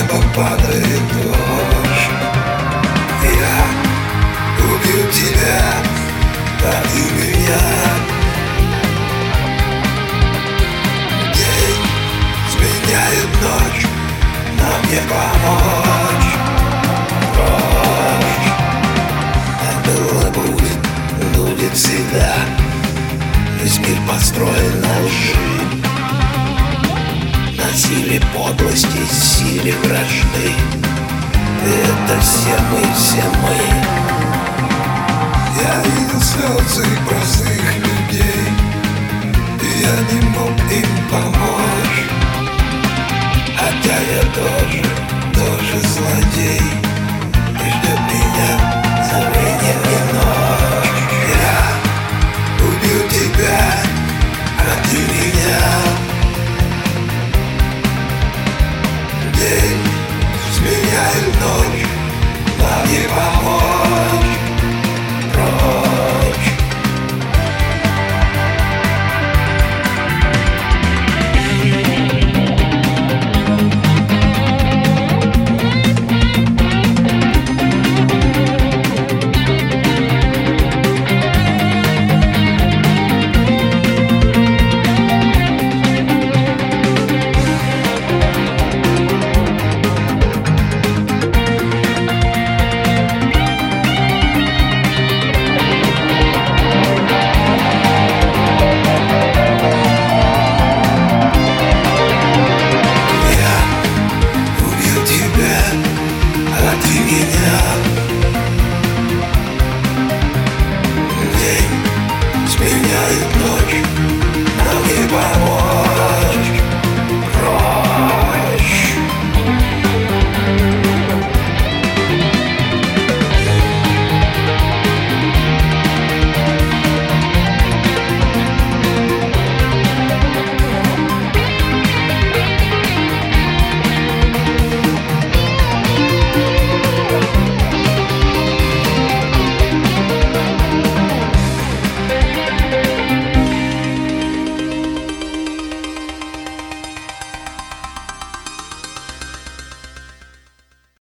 неба падает дождь. Я убью тебя, а ты меня. День сменяет ночь, нам не помочь. Дождь, а было будет всегда. Весь мир построен на лжи, на силе подлости, силе вражды. Это все мы. Я видел слезы простых людей, и я не мог им помочь. Хотя я тоже злодей, и ждет меня забвение и ночь. Я убью тебя, а ты меня. День сменяет ночь, нам не помочь.